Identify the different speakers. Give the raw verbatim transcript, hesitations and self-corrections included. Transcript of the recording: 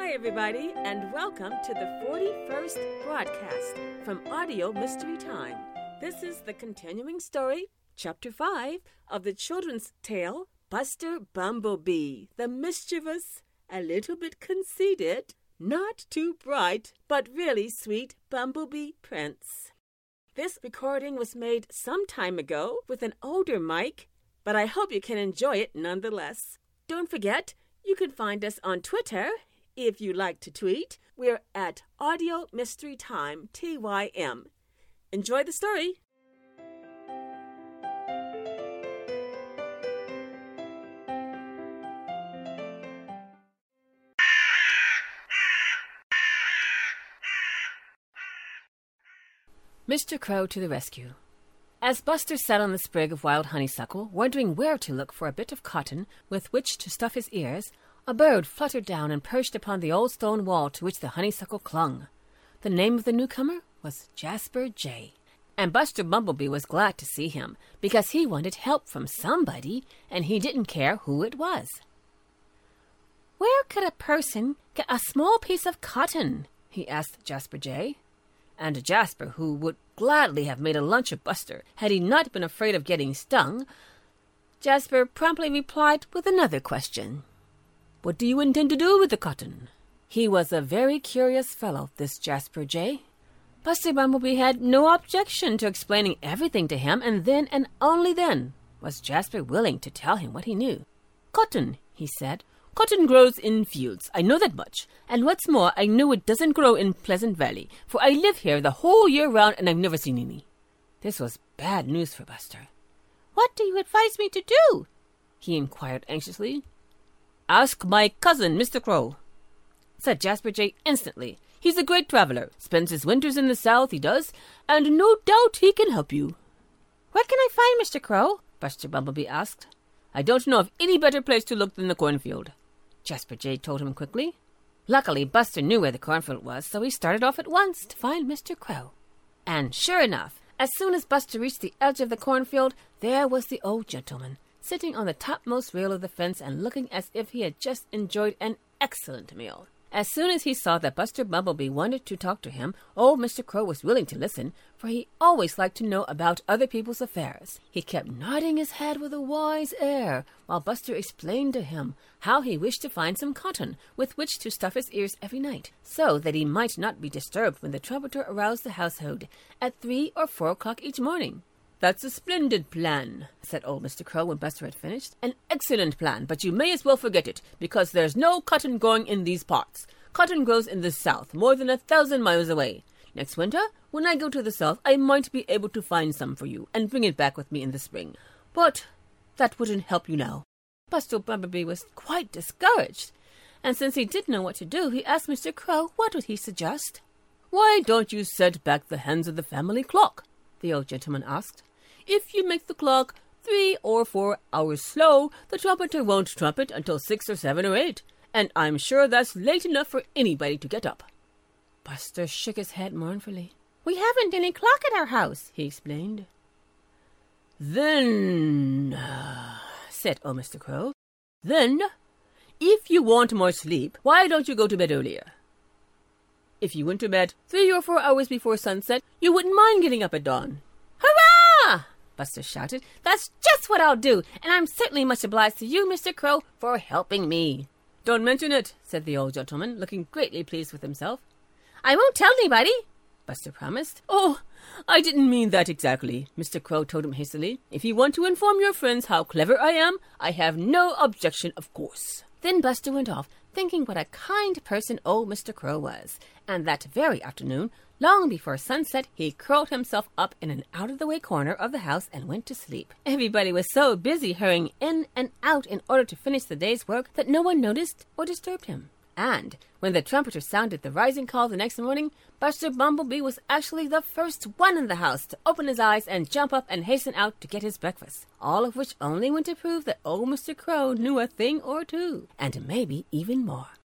Speaker 1: Hi, everybody, and welcome to the forty-first broadcast from Audio Mystery Time. This is the continuing story, Chapter five, of the children's tale, Buster Bumblebee, the mischievous, a little bit conceited, not too bright, but really sweet Bumblebee Prince. This recording was made some time ago with an older mic, but I hope you can enjoy it nonetheless. Don't forget, you can find us on Twitter. If you like to tweet, we're at Audio Mystery Time, T Y M. Enjoy the story. Mister Crow to the rescue. As Buster sat on the sprig of wild honeysuckle, wondering where to look for a bit of cotton with which to stuff his ears, a bird fluttered down and perched upon the old stone wall to which the honeysuckle clung. The name of the newcomer was Jasper Jay, and Buster Bumblebee was glad to see him, because he wanted help from somebody, and he didn't care who it was. "Where could a person get a small piece of cotton?" he asked Jasper Jay. And Jasper, who would gladly have made a lunch of Buster had he not been afraid of getting stung, Jasper promptly replied with another question. "What do you intend to do with the cotton?" He was a very curious fellow, this Jasper Jay. Buster Bumblebee had no objection to explaining everything to him, and then and only then was Jasper willing to tell him what he knew. "Cotton," he said. "Cotton grows in fields, I know that much. And what's more, I know it doesn't grow in Pleasant Valley, for I live here the whole year round and I've never seen any." This was bad news for Buster. "What do you advise me to do?" he inquired anxiously. "Ask my cousin, Mister Crow," said Jasper Jay instantly. "He's a great traveler, spends his winters in the South, he does, and no doubt he can help you." "Where can I find Mister Crow?" Buster Bumblebee asked. "I don't know of any better place to look than the cornfield," Jasper Jay told him quickly. Luckily, Buster knew where the cornfield was, so he started off at once to find Mister Crow. And sure enough, as soon as Buster reached the edge of the cornfield, there was the old gentleman, sitting on the topmost rail of the fence and looking as if he had just enjoyed an excellent meal. As soon as he saw that Buster Bumblebee wanted to talk to him, old Mister Crow was willing to listen, for he always liked to know about other people's affairs. He kept nodding his head with a wise air, while Buster explained to him how he wished to find some cotton with which to stuff his ears every night, so that he might not be disturbed when the trumpeter aroused the household at three or four o'clock each morning. "That's a splendid plan," said old Mister Crow when Buster had finished. "An excellent plan, but you may as well forget it, because there's no cotton growing in these parts. Cotton grows in the South, more than a thousand miles away. Next winter, when I go to the South, I might be able to find some for you and bring it back with me in the spring. But that wouldn't help you now." Buster Bumblebee was quite discouraged, and since he didn't know what to do, he asked Mister Crow what would he suggest. "Why don't you set back the hands of the family clock?" the old gentleman asked. "If you make the clock three or four hours slow, the trumpeter won't trumpet until six or seven or eight, and I'm sure that's late enough for anybody to get up." Buster shook his head mournfully. "We haven't any clock at our house," he explained. "Then," said old Mister Crow, "then, if you want more sleep, why don't you go to bed earlier? If you went to bed three or four hours before sunset, you wouldn't mind getting up at dawn." "Hurrah!" Buster shouted. "That's just what I'll do, and I'm certainly much obliged to you, Mister Crow, for helping me." "Don't mention it," said the old gentleman, looking greatly pleased with himself. "I won't tell anybody," Buster promised. "Oh, I didn't mean that exactly," Mister Crow told him hastily. "If you want to inform your friends how clever I am, I have no objection, of course." Then Buster went off, thinking what a kind person old Mister Crow was, and that very afternoon, long before sunset, he curled himself up in an out-of-the-way corner of the house and went to sleep. Everybody was so busy hurrying in and out in order to finish the day's work that no one noticed or disturbed him. And when the trumpeter sounded the rising call the next morning, Buster Bumblebee was actually the first one in the house to open his eyes and jump up and hasten out to get his breakfast, all of which only went to prove that old Mister Crow knew a thing or two, and maybe even more.